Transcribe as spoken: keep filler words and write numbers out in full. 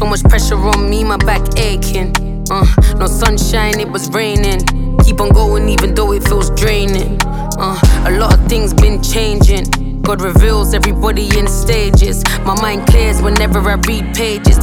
So much pressure on me, my back aching. Uh, no sunshine, it was raining. Keep on going even though it feels draining. Uh, a lot of things been changing. God reveals everybody in stages. My mind clears whenever I read pages.